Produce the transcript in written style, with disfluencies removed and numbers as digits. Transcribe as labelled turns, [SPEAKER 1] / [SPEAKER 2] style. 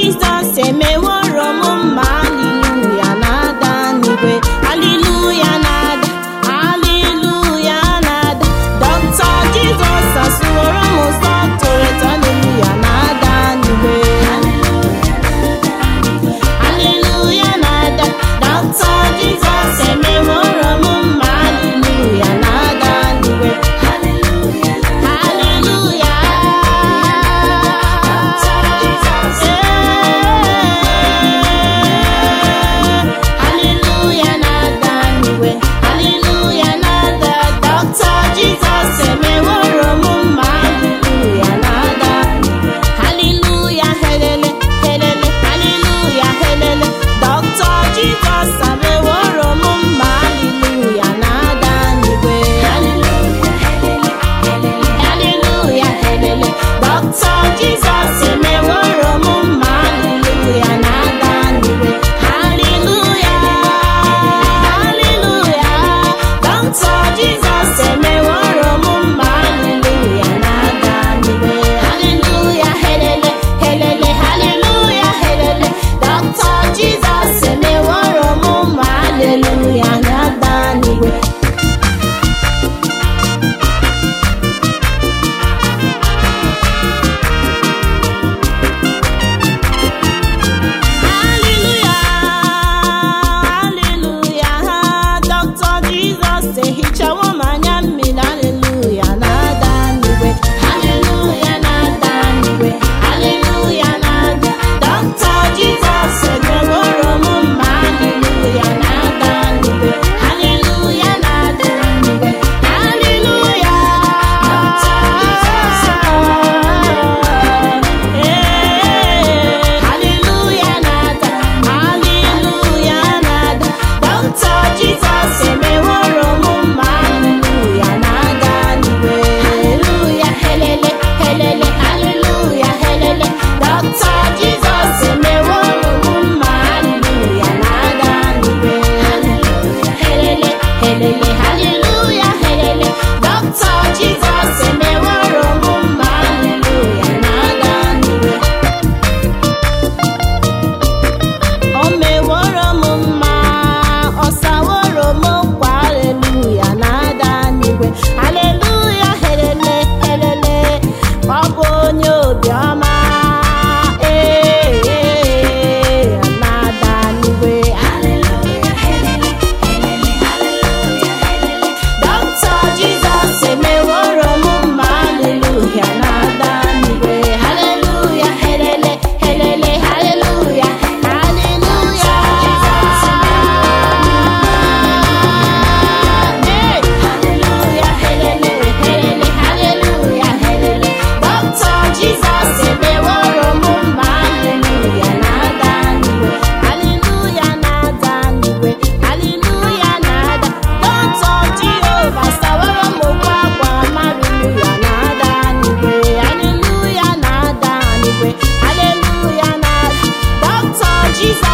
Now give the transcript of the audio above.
[SPEAKER 1] Jizọs emeworo m mma, haleluya na-ada n'igwe, haleluya na-ada, haleluya na-ada. Dr. Jizọs asụworo m ụzọ toro eto, haleluya na-ada n'igwe, haleluya na-ada. Dr. Jizọs emeworo m mma, haleluya na-ada n'igwe, haleluya, haleluya. Hallelujah na-ada n'igwe, hallelujah na-ada. Dr. Jizọs emeworo m mma, hallelujah na-ada n'igwe, hallelujah helele helele, hallelujah helele. Dr. Jizọs emeworo m mma, hallelujah na-ada n'igwe, hallelujah helele helele, hallelujah helele. Dr. Jizọs emeworo m mma, hallelujah na-ada n'igwe, hallelujah, hallelujah. Dr. Jizọs emeworo m mma, hallelujah na-ada n'igwe, hallelujah helele helele, hallelujah helele. Dr. Jizọs emeworo m mma, hallelujah na-ada n'igwe. Hallelujah, hallelujah. Dr. Jizọs ehichawo m anya mmiri, hallelujah na-ada n'igwe, hallelujah na-ada n'igwe, hallelujah na-ada. Dr. Jizọs emeworo m mma, hallelujah na-ada n'igwe, hallelujah na-ada n'igwe, hallelujah. Hallelujah na-ada, hallelujah na-ada. Dr. Jizọs emeworo m mma, hallelujah na-ada n'igwe, hallelujah helele helele, hallelujah helele. Dr. Jizọs emeworo m mma, hallelujah na-ada n'igwe, hallelujah helele helele, hallelujah helele. Dr. Jizọs emeworo m mma, hallelujah na-ada n'igwe. O meworo m mma, ọ saworo m nkwa, haleluya na-ada n'igwe, haleluya helele helele. Ọ bụ onye obiọma, na-ada n'igwe, haleluya helele helele, haleluya helele. Dr. Jizọs emeworo m mma, haleluya na-ada n'igwe, haleluya helele helele, haleluya haleluya. Hallelujah helele helele, haleluya helele. Dr. Jizọs emeworo m mma, haleluya na-ada n'igwe, haleluya na-ada n'igwe, haleluya na-ada. Dr. Jehova saworo m okwu akwa m, haleluya na-ada n'igwe, haleluya na-ada n'igwe, haleluya na-ada. Dr. Jizọs